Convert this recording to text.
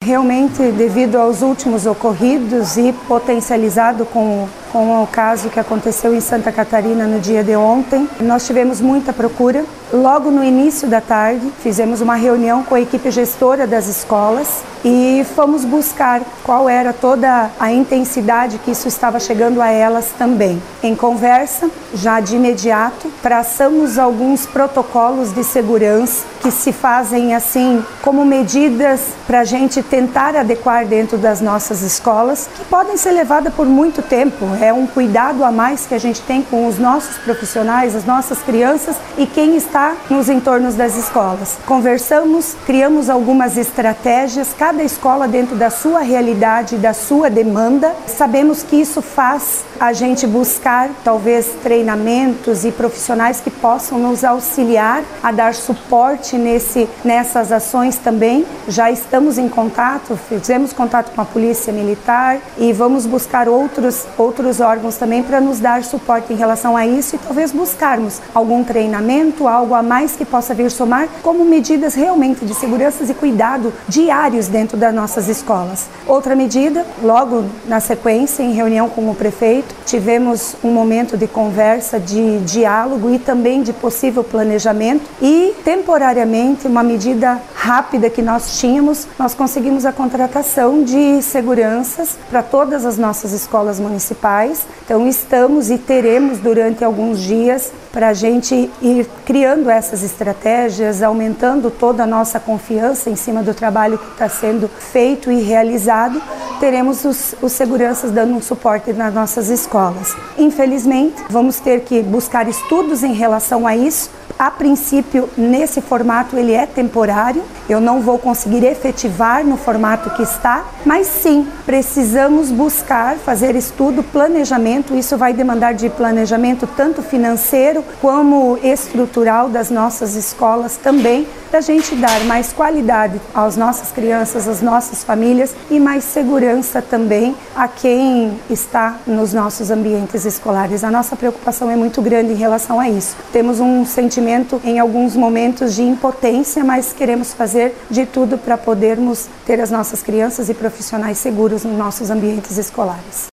realmente, devido aos últimos ocorridos e potencializado com o caso que aconteceu em Santa Catarina no dia de ontem, nós tivemos muita procura. Logo no início da tarde, fizemos uma reunião com a equipe gestora das escolas e fomos buscar qual era toda a intensidade que isso estava chegando a elas também. Em conversa, já de imediato, traçamos alguns protocolos de segurança que se fazem assim como medidas para a gente tentar adequar dentro das nossas escolas, que podem ser levadas por muito tempo. É um cuidado a mais que a gente tem com os nossos profissionais, as nossas crianças e quem está nos entornos das escolas. Conversamos, criamos algumas estratégias, cada escola dentro da sua realidade, da sua demanda. Sabemos que isso faz a gente buscar talvez treinamentos e profissionais que possam nos auxiliar a dar suporte nessas ações também. Já estamos em contato, fizemos contato com a Polícia Militar e vamos buscar outros órgãos também para nos dar suporte em relação a isso e talvez buscarmos algum treinamento, algo a mais que possa vir somar como medidas realmente de segurança e cuidado diários dentro das nossas escolas. Outra medida, logo na sequência, em reunião com o prefeito, tivemos um momento de conversa, de diálogo e também de possível planejamento e, temporariamente, uma medida rápida que nós tínhamos, nós conseguimos a contratação de seguranças para todas as nossas escolas municipais. Então, estamos e teremos durante alguns dias para a gente ir criando essas estratégias, aumentando toda a nossa confiança em cima do trabalho que está sendo feito e realizado. Teremos os seguranças dando um suporte nas nossas escolas. Infelizmente, vamos ter que buscar estudos em relação a isso. A princípio, nesse formato, ele é temporário. Eu não vou conseguir efetivar no formato que está, mas sim, precisamos buscar, fazer estudo, planejamento. Isso vai demandar de planejamento tanto financeiro como estrutural das nossas escolas também, para a gente dar mais qualidade às nossas crianças, às nossas famílias e mais segurança também a quem está nos nossos ambientes escolares. A nossa preocupação é muito grande em relação a isso. Temos um sentimento em alguns momentos de impotência, mas queremos fazer de tudo para podermos ter as nossas crianças e profissionais seguros nos nossos ambientes escolares.